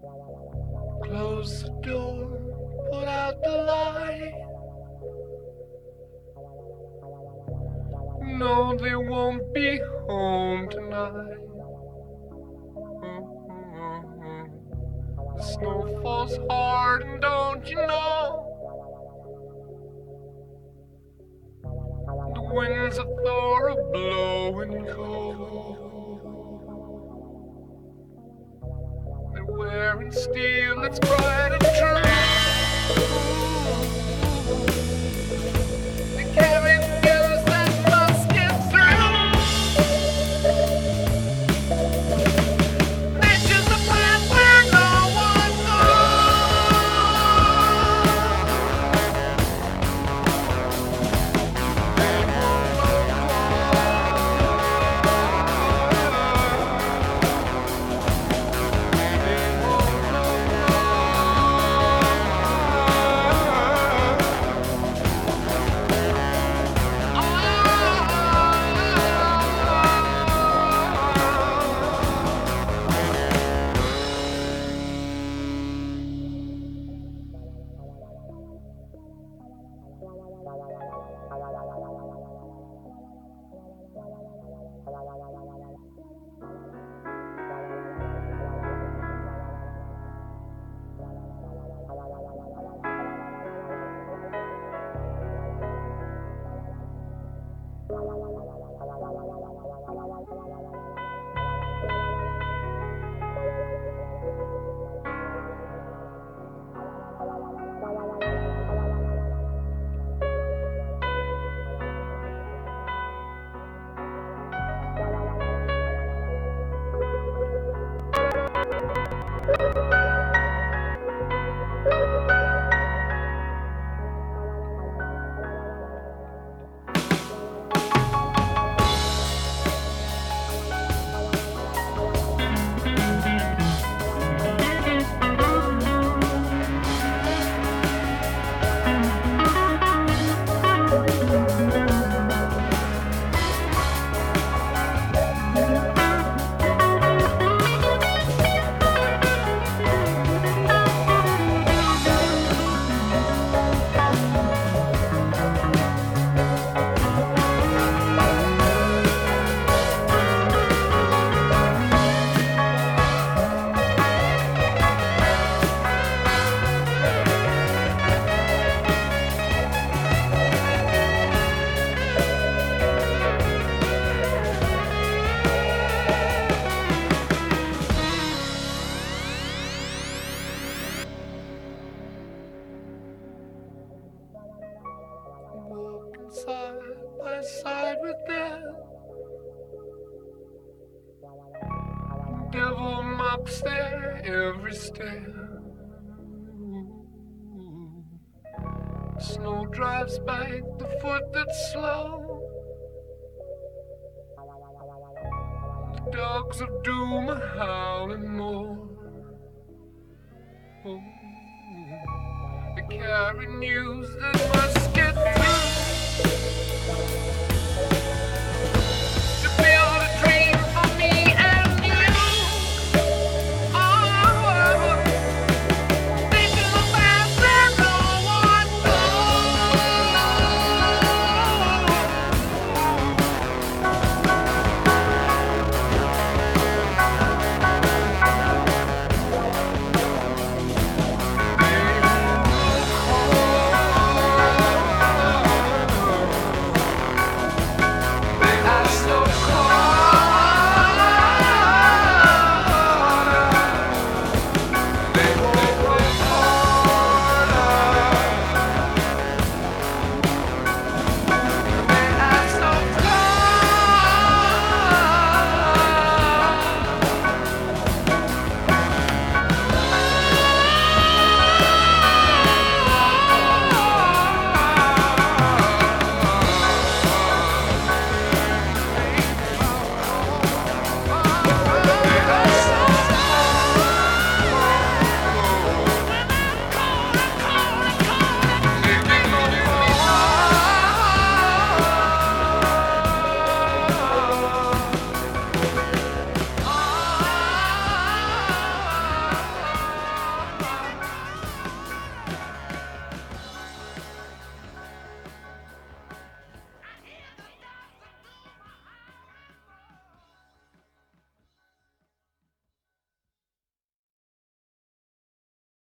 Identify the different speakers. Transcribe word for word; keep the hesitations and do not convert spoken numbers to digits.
Speaker 1: Close the door, put out the light. No, they won't be home tonight. The snow falls hard, and don't you know? The winds of Thor are blowing cold. They're wearing steel that's bright and true. They carry skills that must get through. They choose the path where no one side by side with them. Devil mocks their every step. Snow drives back the foot that's slow. The dogs of doom are howling more. Oh, they carry news that must